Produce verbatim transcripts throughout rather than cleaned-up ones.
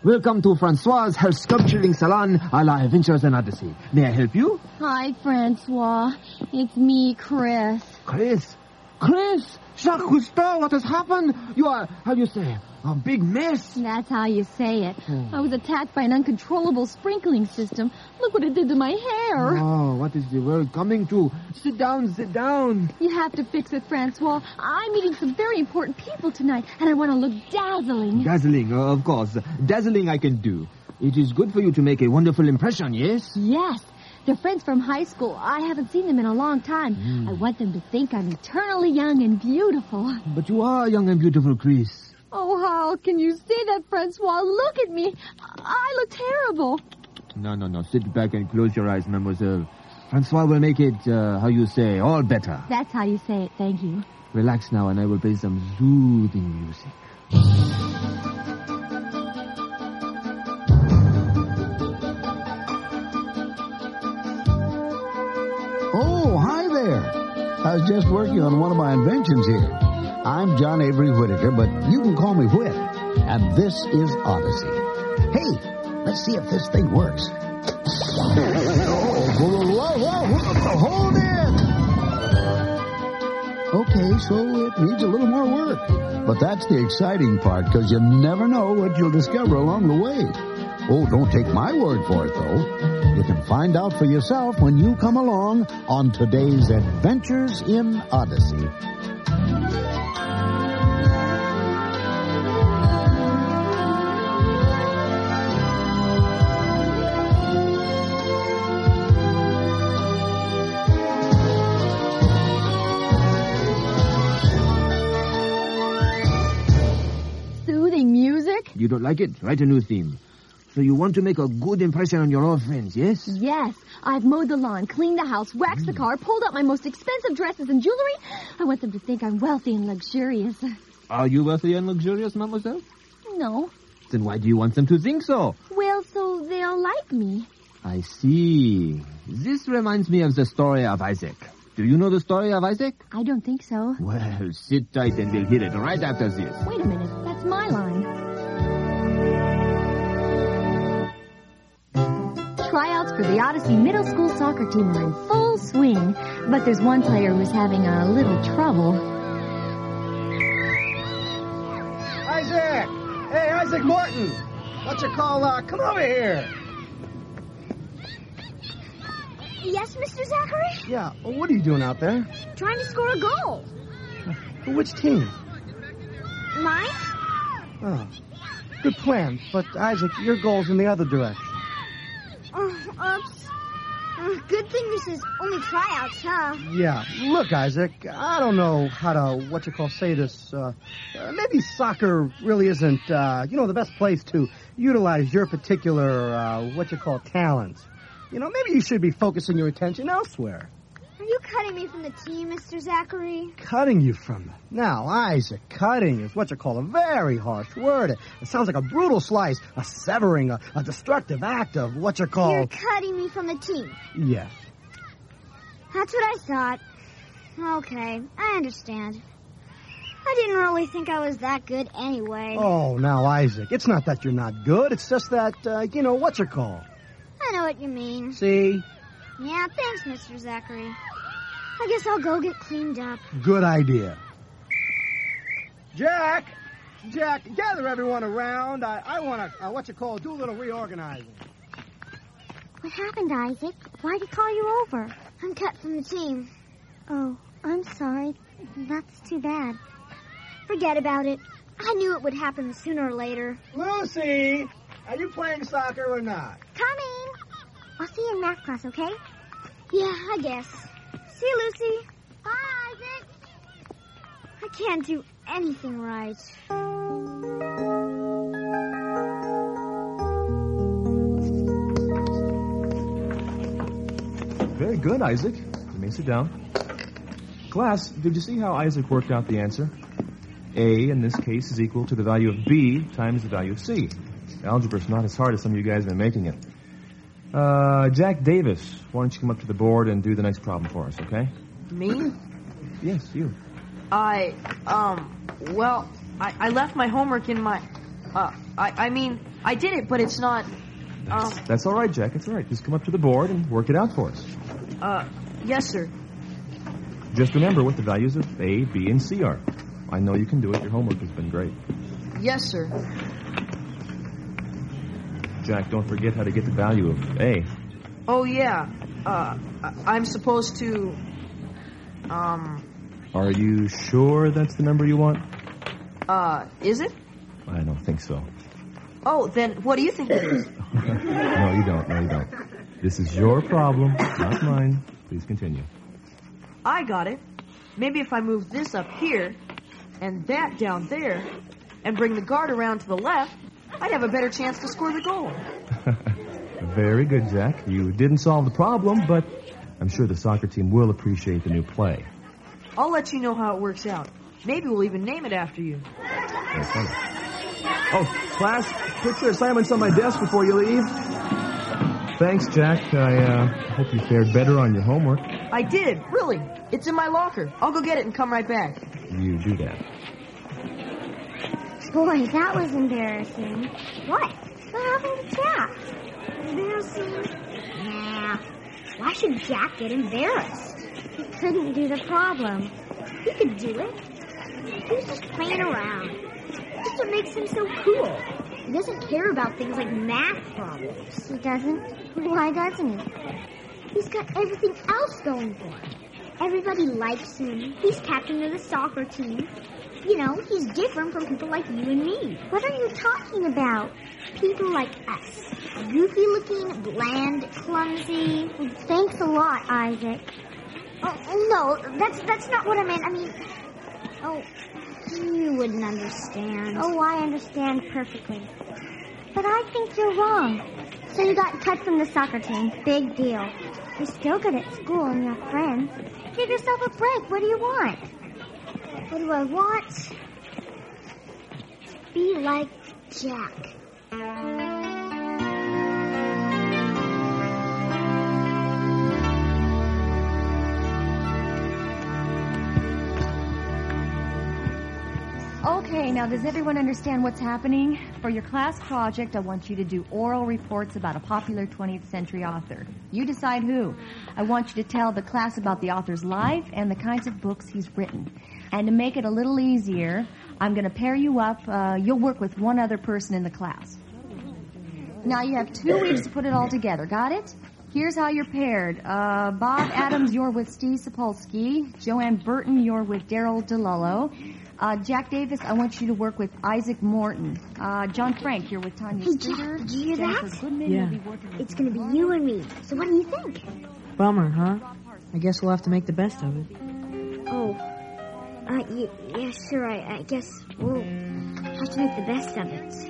Welcome to Francois' Health Sculpturing Salon a la Adventures in Odyssey. May I help you? Hi, Francois. It's me, Chris. Chris? Chris? Jacques Cousteau, what has happened? You are, how do you say, a big mess. That's how you say it. Hmm. I was attacked by an uncontrollable sprinkling system. Look what it did to my hair. Oh, what is the world coming to? Sit down, sit down. You have to fix it, Francois. I'm meeting some very important people tonight, and I want to look dazzling. Dazzling, uh, of course. Dazzling I can do. It is good for you to make a wonderful impression, yes? Yes. They're friends from high school. I haven't seen them in a long time. Mm. I want them to think I'm eternally young and beautiful. But you are young and beautiful, Chris. Oh, how can you say that, Francois? Look at me. I look terrible. No, no, no. Sit back and close your eyes, mademoiselle. Francois will make it, uh, how you say, all better. That's how you say it. Thank you. Relax now, and I will play some soothing music. Oh, hi there. I was just working on one of my inventions here. I'm John Avery Whittaker, but you can call me Whit. And this is Odyssey. Hey, let's see if this thing works. Oh, whoa, whoa, whoa, whoa, hold it! Okay, so it needs a little more work. But that's the exciting part, because you never know what you'll discover along the way. Oh, don't take my word for it, though. You can find out for yourself when you come along on today's Adventures in Odyssey. Soothing music? You don't like it? Write a new theme. So you want to make a good impression on your old friends, yes? Yes. I've mowed the lawn, cleaned the house, waxed mm. the car, pulled out my most expensive dresses and jewelry. I want them to think I'm wealthy and luxurious. Are you wealthy and luxurious, mademoiselle? No. Then why do you want them to think so? Well, so they'll like me. I see. This reminds me of the story of Isaac. Do you know the story of Isaac? I don't think so. Well, sit tight and we'll hit it right after this. Wait a minute. That's my line. Tryouts for the Odyssey Middle School soccer team are in full swing, but there's one player who's having a little trouble. Isaac! Hey, Isaac Morton! What you call, uh, come over here. Yes, Mister Zachary? Yeah, well, what are you doing out there? Trying to score a goal. For which team? Mine? Oh, good plan. But, Isaac, your goal's in the other direction. Oh, oops. Uh, good thing this is only tryouts, huh? Yeah. Look, Isaac, I don't know how to, what you call, say this. Uh, uh, maybe soccer really isn't, uh, you know, the best place to utilize your particular, uh, what you call, talents. You know, maybe you should be focusing your attention elsewhere. Are you cutting me from the team, Mister Zachary? Cutting you from it? Now, Isaac, cutting is what you call a very harsh word. It, it sounds like a brutal slice, a severing, a, a destructive act of what you call... You're cutting me from the team. Yes. That's what I thought. Okay, I understand. I didn't really think I was that good anyway. Oh, now, Isaac, it's not that you're not good. It's just that, uh, you know, what you call... I know what you mean. See? Yeah, thanks, Mister Zachary. I guess I'll go get cleaned up. Good idea. Jack! Jack, gather everyone around. I, I want to, uh, what you call, do a little reorganizing. What happened, Isaac? Why'd he call you over? I'm cut from the team. Oh, I'm sorry. That's too bad. Forget about it. I knew it would happen sooner or later. Lucy! Are you playing soccer or not? Coming! I'll see you in math class, okay? Yeah, I guess. See you, Lucy. Bye, Isaac. I can't do anything right. Very good, Isaac. You may sit down. Class, did you see how Isaac worked out the answer? A, in this case, is equal to the value of B times the value of C. Algebra's not as hard as some of you guys have been making it. Uh, Jack Davis, why don't you come up to the board and do the next problem for us, okay? Me? Yes, you. I, um, well, I, I left my homework in my, uh, I, I mean, I did it, but it's not... That's, Um, that's all right, Jack. It's all right. Just come up to the board and work it out for us. uh, yes, sir. Just remember what the values of A, B, and C are. I know you can do it. Your homework has been great. Yes, sir. Jack, don't forget how to get the value of A. Oh, yeah. Uh, I- I'm supposed to... Um, Are you sure that's the number you want? uh, is it? I don't think so. Oh, then what do you think it is? No, you don't. No, you don't. This is your problem, not mine. Please continue. I got it. Maybe if I move this up here and that down there and bring the guard around to the left, I'd have a better chance to score the goal. Very good, Jack. You didn't solve the problem, but I'm sure the soccer team will appreciate the new play. I'll let you know how it works out. Maybe we'll even name it after you. Very funny. Oh, class, put your assignments on my desk before you leave. Thanks, Jack. I uh, hope you fared better on your homework. I did, really. It's in my locker. I'll go get it and come right back. You do that. Boy, that was embarrassing. What? What happened to Jack? Embarrassing? Nah. Why should Jack get embarrassed? He couldn't do the problem. He could do it. He was just playing around. That's what makes him so cool. He doesn't care about things like math problems. He doesn't? Why doesn't he? He's got everything else going for him. Everybody likes him. He's captain of the soccer team. You know, he's different from people like you and me. What are you talking about? People like us. Goofy-looking, bland, clumsy. Well, thanks a lot, Isaac. Oh, no, that's that's not what I meant. I mean, oh, you wouldn't understand. Oh, I understand perfectly. But I think you're wrong. So you got cut from the soccer team. Big deal. You're still good at school and you have friends. Give yourself a break. What do you want? What do I want? To be like Jack. Okay, now does everyone understand what's happening? For your class project, I want you to do oral reports about a popular twentieth century author. You decide who. I want you to tell the class about the author's life and the kinds of books he's written. And to make it a little easier, I'm going to pair you up. Uh, you'll work with one other person in the class. Now you have two weeks to put it all together. Got it? Here's how you're paired. Uh, Bob Adams, you're with Steve Sapolsky. Joanne Burton, you're with Daryl DeLullo. Uh, Jack Davis, I want you to work with Isaac Morton. Uh, John Frank, you're with Tanya Hey, Streeter. Jack, do you hear Jennifer that? Goodman, Yeah. you'll be working with It's going to be you and me. So what do you think? Bummer, huh? I guess we'll have to make the best of it. Oh, uh, y- yeah, sure. I, I guess we'll have to make the best of it.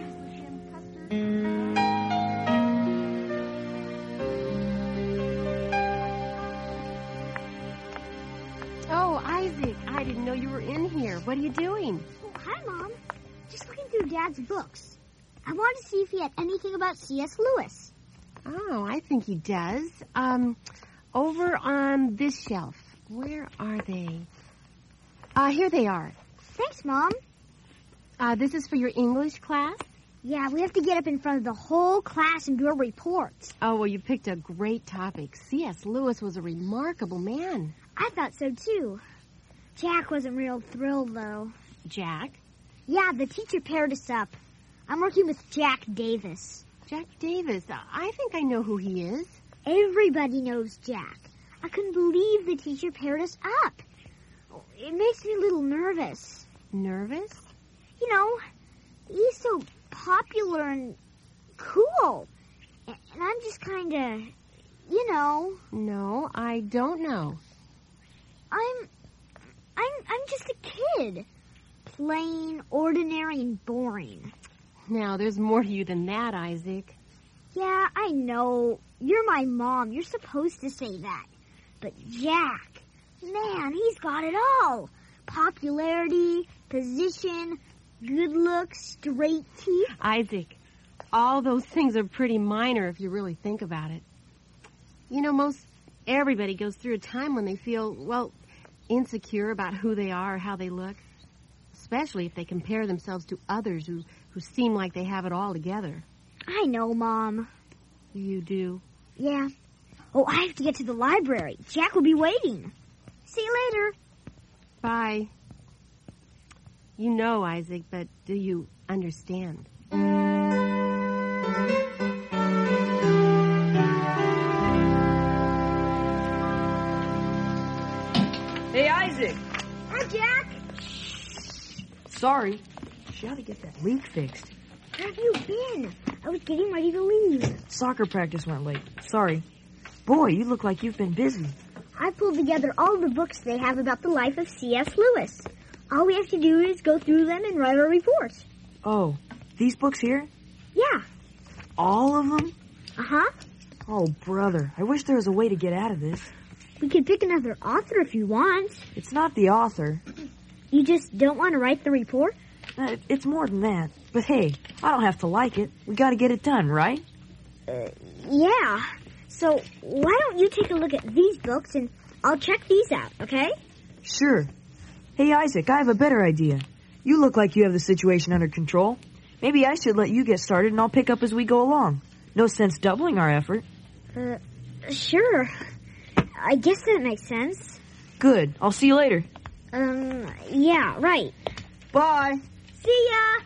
Oh, Isaac, I didn't know you were in here. What are you doing? Oh, hi, Mom. Just looking through Dad's books. I wanted to see if he had anything about C S Lewis. Oh, I think he does. Um, over on this shelf. Where are they? Uh, here they are. Thanks, Mom. Uh, this is for your English class? Yeah, we have to get up in front of the whole class and do a report. Oh, well, you picked a great topic. C S Lewis was a remarkable man. I thought so, too. Jack wasn't real thrilled, though. Jack? Yeah, the teacher paired us up. I'm working with Jack Davis. Jack Davis. I think I know who he is. Everybody knows Jack. I couldn't believe the teacher paired us up. It makes me a little nervous. Nervous? You know, he's so popular and cool. And I'm just kind of, you know. No, I don't know. I'm, I'm, I'm just a kid. Plain, ordinary, and boring. Now, there's more to you than that, Isaac. Yeah, I know. You're my mom. You're supposed to say that. But Jack, man, he's got it all. Popularity, position, good looks, straight teeth. Isaac, all those things are pretty minor if you really think about it. You know, most everybody goes through a time when they feel, well, insecure about who they are or how they look, especially if they compare themselves to others who, who seem like they have it all together. I know, Mom. You do? Yeah. Oh, I have to get to the library. Jack will be waiting. See you later. Bye. You know, Isaac, but do you understand? Hey, Isaac. Hi, Jack. Sorry. She ought to get that leak fixed. Where have you been? I was getting ready to leave. Soccer practice went late. Sorry. Boy, you look like you've been busy. I pulled together all the books they have about the life of C S Lewis. All we have to do is go through them and write our report. Oh, these books here? Yeah. All of them? Uh-huh. Oh, brother, I wish there was a way to get out of this. We could pick another author if you want. It's not the author. You just don't want to write the report? Uh, it's more than that. But hey, I don't have to like it. We gotta get it done, right? Uh, yeah. So, why don't you take a look at these books and I'll check these out, okay? Sure. Hey, Isaac, I have a better idea. You look like you have the situation under control. Maybe I should let you get started and I'll pick up as we go along. No sense doubling our effort. Uh, sure. I guess that makes sense. Good. I'll see you later. Um, yeah, right. Bye. See ya!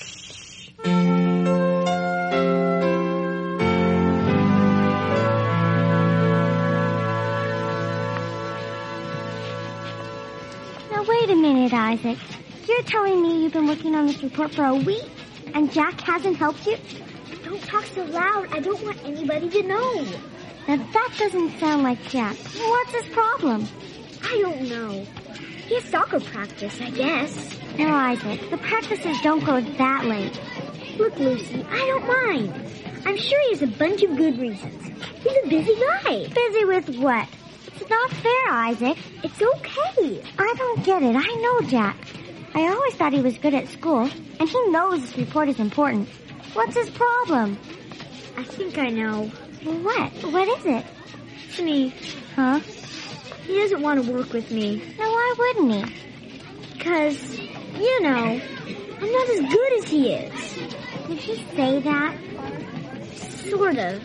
Now, wait a minute, Isaac. You're telling me you've been working on this report for a week, and Jack hasn't helped you? Don't talk so loud. I don't want anybody to know. Now, that doesn't sound like Jack. What's his problem? I don't know. He has soccer practice, I guess. No, Isaac, the practices don't go that late. Look, Lucy, I don't mind. I'm sure he has a bunch of good reasons. He's a busy guy. Busy with what? It's not fair, Isaac. It's okay. I don't get it. I know Jack. I always thought he was good at school, and he knows this report is important. What's his problem? I think I know. What? What is it? It's me. Huh? He doesn't want to work with me. Now, why wouldn't he? Because, you know, I'm not as good as he is. Did he say that? Sort of.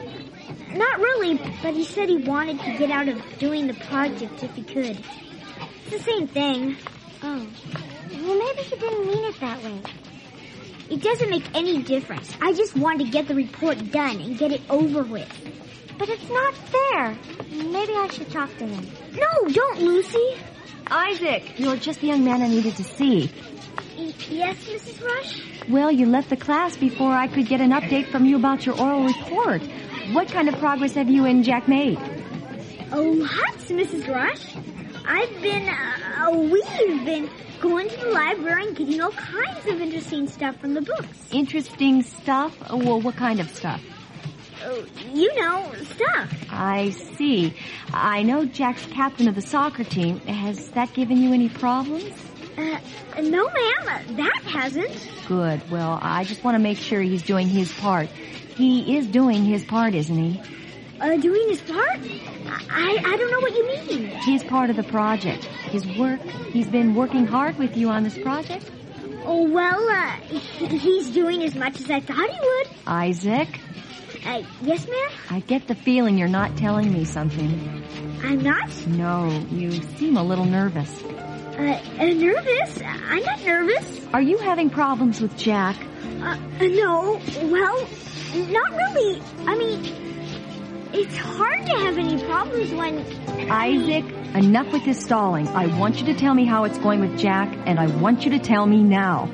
Not really, but he said he wanted to get out of doing the project if he could. It's the same thing. Oh. Well, maybe he didn't mean it that way. It doesn't make any difference. I just want to get the report done and get it over with. But it's not fair. Maybe I should talk to him. No, don't, Lucy. Isaac, you're just the young man I needed to see. Y- yes, Missus Rush? Well, you left the class before I could get an update from you about your oral report. What kind of progress have you and Jack made? Oh, lots, Missus Rush. I've been, uh, we've been going to the library and getting all kinds of interesting stuff from the books. Interesting stuff? Well, what kind of stuff? Uh, you know, stuff. I see. I know Jack's captain of the soccer team. Has that given you any problems? Uh, no, ma'am. That hasn't. Good. Well, I just want to make sure he's doing his part. He is doing his part, isn't he? Uh, doing his part? I, I don't know what you mean. He's part of the project. His work. He's been working hard with you on this project. Oh, well, uh, he, he's doing as much as I thought he would. Isaac? Uh, yes, ma'am? I get the feeling you're not telling me something. I'm not? No, you seem a little nervous. Uh, uh nervous? I'm not nervous. Are you having problems with Jack? Uh, no. Well, not really. I mean, it's hard to have any problems when... Isaac, enough with this stalling. I want you to tell me how it's going with Jack, and I want you to tell me now.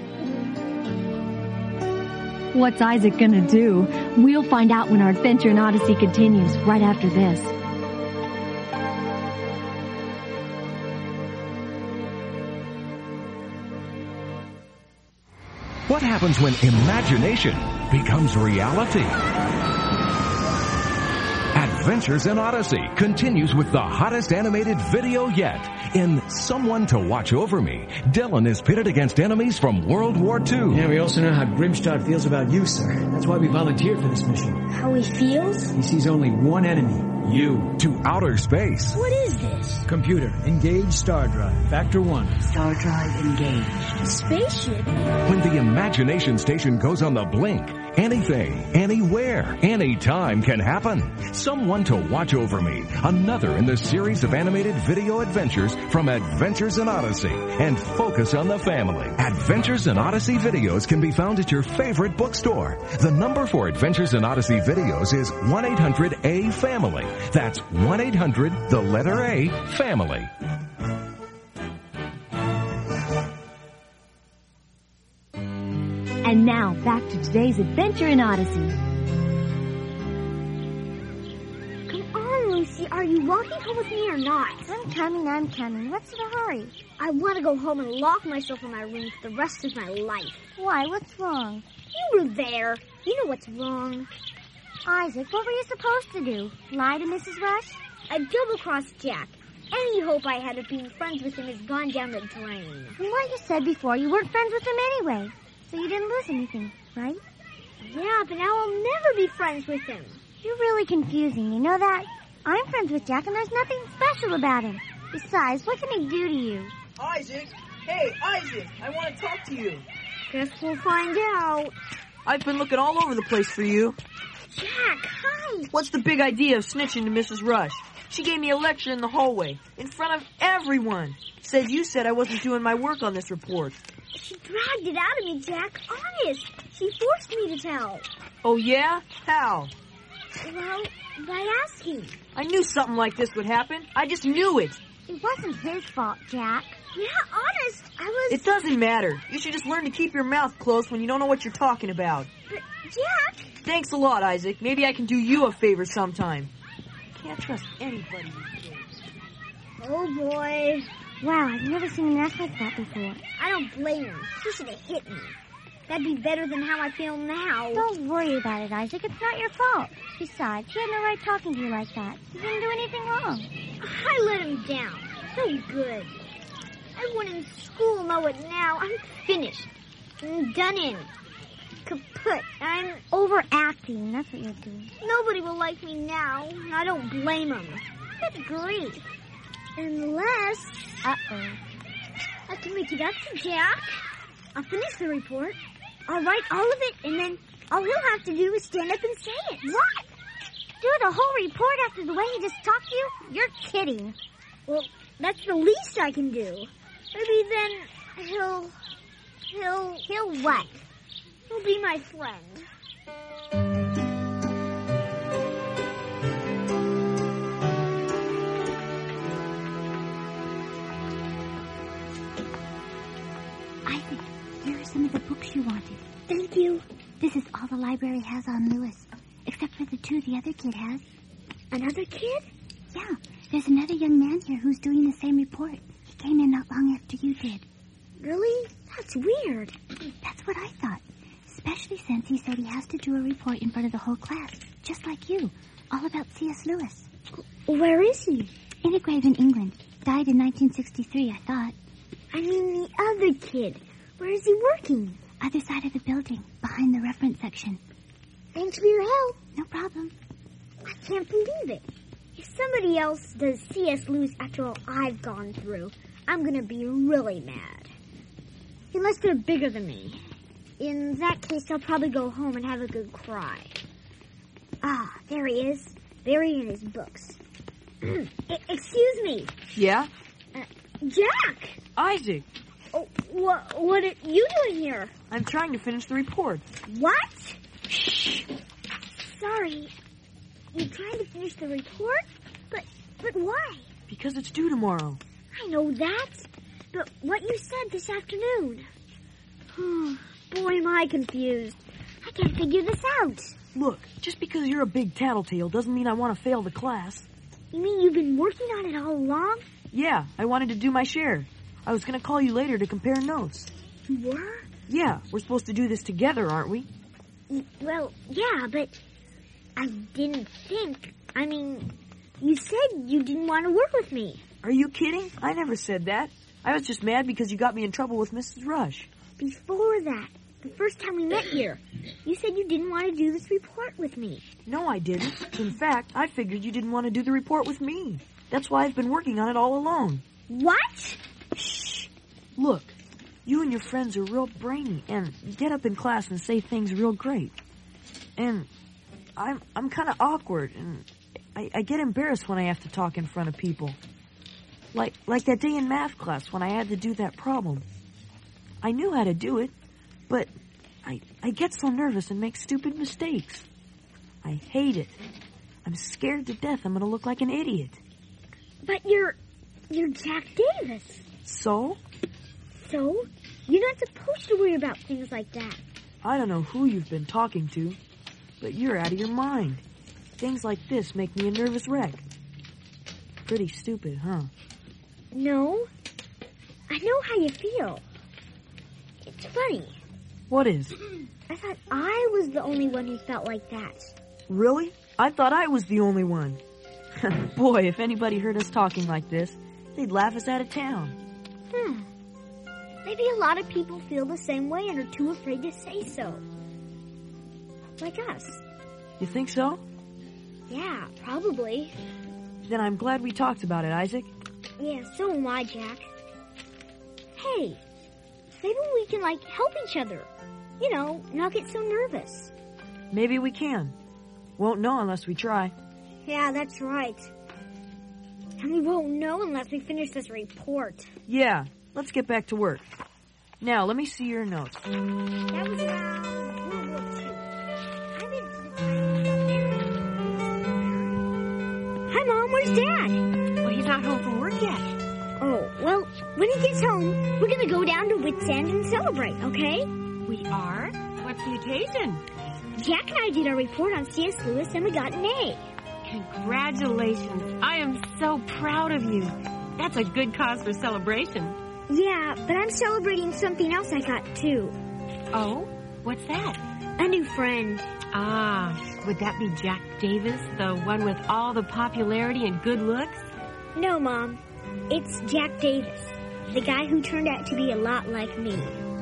What's Isaac gonna do? We'll find out when our adventure in Odyssey continues, right after this. What happens when imagination becomes reality? Adventures in Odyssey continues with the hottest animated video yet. In Someone to Watch Over Me, Dylan is pitted against enemies from World War Two. Yeah, we also know how Grimstad feels about you, sir. That's why we volunteered for this mission. How he feels? He sees only one enemy, you to outer space. What is this? Computer, engage star drive. Factor one. Star drive engaged. A spaceship? When the imagination station goes on the blink, anything, anywhere, anytime can happen. Someone to Watch Over Me, another in the series of animated video adventures from Adventures in Odyssey, and focus on the family. Adventures in Odyssey videos can be found at your favorite bookstore. The number for Adventures in Odyssey videos is one eight hundred A family. That's one eight hundred, the letter A, family. And now, back to today's adventure in Odyssey. Come on, Lucy. Are you walking home with me or not? I'm coming, I'm coming. What's the hurry? I want to go home and lock myself in my room for the rest of my life. Why? What's wrong? You were there. You know what's wrong. Isaac, what were you supposed to do? Lie to Missus Rush? I double-crossed Jack. Any hope I had of being friends with him has gone down the drain. From what you said before, you weren't friends with him anyway. So you didn't lose anything, right? Yeah, but now I'll never be friends with him. You're really confusing, you know that? I'm friends with Jack, and there's nothing special about him. Besides, what can he do to you? Isaac! Hey, Isaac! I want to talk to you. Guess we'll find out. I've been looking all over the place for you. Jack, hi! What's the big idea of snitching to Missus Rush? She gave me a lecture in the hallway, in front of everyone. Said you said I wasn't doing my work on this report. She dragged it out of me, Jack. Honest. She forced me to tell. Oh, yeah? How? Well, by asking. I knew something like this would happen. I just knew it. It wasn't his fault, Jack. Yeah, honest. I was... It doesn't matter. You should just learn to keep your mouth closed when you don't know what you're talking about. But, Jack... Thanks a lot, Isaac. Maybe I can do you a favor sometime. I can't trust anybody these days. Oh, boy. Wow, I've never seen him act like that before. I don't blame him. He should have hit me. That'd be better than how I feel now. Don't worry about it, Isaac. It's not your fault. Besides, he had no right talking to you like that. You didn't do anything wrong. I let him down. So good. Everyone in school know it now. I'm finished. I'm done in. Kaput. I'm overacting. That's what you're doing. Nobody will like me now. I don't blame them. Good grief. Unless... Uh-oh. I can make it up to Jack. I'll finish the report. I'll write all of it, and then all he'll have to do is stand up and say it. What? Do the whole report after the way he just talked to you? You're kidding. Well, that's the least I can do. Maybe then he'll... He'll... He'll what? He'll be my friend. Isaac, here are some of the books you wanted. Thank you. This is all the library has on Lewis, except for the two the other kid has. Another kid? Yeah, there's another young man here who's doing the same report. He came in not long after you did. Really? That's weird. That's what I thought. Especially since he said he has to do a report in front of the whole class, just like you, all about C S Lewis. Where is he? In a grave in England. Died in nineteen sixty-three, I thought. I mean the other kid. Where is he working? Other side of the building, behind the reference section. Thanks for your help. No problem. I can't believe it. If somebody else does C S Lewis after all I've gone through, I'm gonna be really mad. Unless they're bigger than me. In that case, I'll probably go home and have a good cry. Ah, there he is, buried in his books. E- excuse me. Yeah? Uh, Jack! Isaac! Oh, wh- what are you doing here? I'm trying to finish the report. What? Shh. Sorry. You're trying to finish the report? But, but why? Because it's due tomorrow. I know that. But what you said this afternoon. Boy, am I confused. I can't figure this out. Look, just because you're a big tattletale doesn't mean I want to fail the class. You mean you've been working on it all along? Yeah, I wanted to do my share. I was going to call you later to compare notes. You were? Yeah, we're supposed to do this together, aren't we? Well, yeah, but I didn't think... I mean, you said you didn't want to work with me. Are you kidding? I never said that. I was just mad because you got me in trouble with Missus Rush. Before that, the first time we met here, you said you didn't want to do this report with me. No, I didn't. In fact, I figured you didn't want to do the report with me. That's why I've been working on it all alone. What? Shh. Look, you and your friends are real brainy and get up in class and say things real great. And I'm I'm kind of awkward and I, I get embarrassed when I have to talk in front of people. Like like that day in math class when I had to do that problem. I knew how to do it, but I I get so nervous and make stupid mistakes. I hate it. I'm scared to death I'm going to look like an idiot. But you're you're Jack Davis. So? So? You're not supposed to worry about things like that. I don't know who you've been talking to, but you're out of your mind. Things like this make me a nervous wreck. Pretty stupid, huh? No. I know how you feel. It's funny. What is? I thought I was the only one who felt like that. Really? I thought I was the only one. Boy, if anybody heard us talking like this, they'd laugh us out of town. Hmm. Maybe a lot of people feel the same way and are too afraid to say so. Like us. You think so? Yeah, probably. Then I'm glad we talked about it, Isaac. Yeah, so am I, Jack. Hey, maybe we can, like, help each other. You know, not get so nervous. Maybe we can. Won't know unless we try. Yeah, that's right. And we won't know unless we finish this report. Yeah, let's get back to work. Now, let me see your notes. That was around World War Two. I mean, hi, Mom, where's Dad? Well, he's not home from work yet. Oh, well, when he gets home, we're going to go down to Wits End and celebrate, okay? We are? What's the occasion? Jack and I did our report on C S Lewis and we got an A. Congratulations. I am so proud of you. That's a good cause for celebration. Yeah, but I'm celebrating something else I got, too. Oh? What's that? A new friend. Ah, would that be Jack Davis, the one with all the popularity and good looks? No, Mom. It's Jack Davis, the guy who turned out to be a lot like me.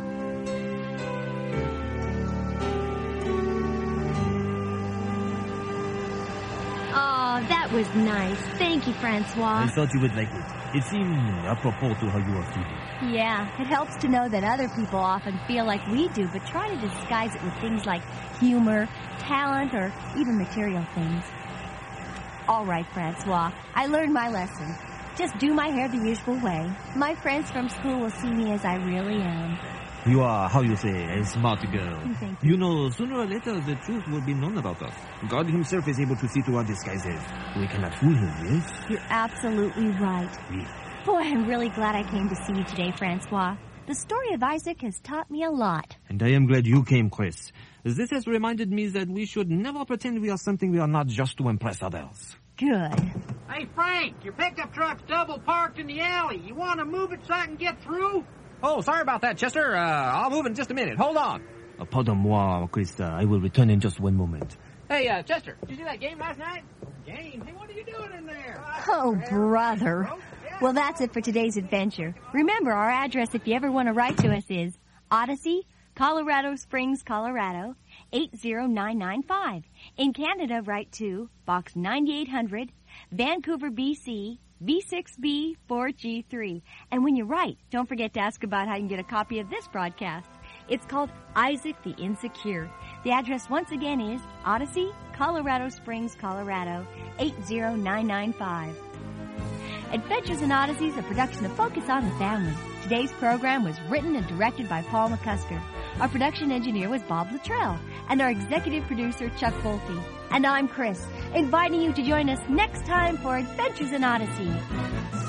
Oh, that was nice. Thank you, Francois. I thought you would like it. It seemed apropos to how you are feeling. Yeah, it helps to know that other people often feel like we do, but try to disguise it with things like humor, talent, or even material things. All right, Francois, I learned my lesson. Just do my hair the usual way. My friends from school will see me as I really am. You are, how you say, a smart girl. Thank you. You know, sooner or later, the truth will be known about us. God himself is able to see through our disguises. We cannot fool him, yes? You're absolutely right. Oui. Boy, I'm really glad I came to see you today, Francois. The story of Isaac has taught me a lot. And I am glad you came, Chris. This has reminded me that we should never pretend we are something we are not just to impress others. Good. Hey, Frank, your pickup truck's double parked in the alley. You want to move it so I can get through? Oh, sorry about that, Chester. Uh, I'll move in just a minute. Hold on. Uh, pardon moi, Chris. Uh, I will return in just one moment. Hey, uh, Chester, did you see that game last night? Game? Hey, what are you doing in there? Oh, brother. Well, that's it for today's adventure. Remember, our address, if you ever want to write to us, is Odyssey, Colorado Springs, Colorado, eight zero nine nine five. In Canada, write to Box ninety-eight hundred, Vancouver, B C, V six B four G three. And when you write, don't forget to ask about how you can get a copy of this broadcast. It's called Isaac the Insecure. The address once again is Odyssey, Colorado Springs, Colorado, eight zero nine nine five. Adventures in Odyssey is a production of Focus on the Family. Today's program was written and directed by Paul McCusker. Our production engineer was Bob Luttrell, and our executive producer, Chuck Bolte. And I'm Chris, inviting you to join us next time for Adventures in Odyssey.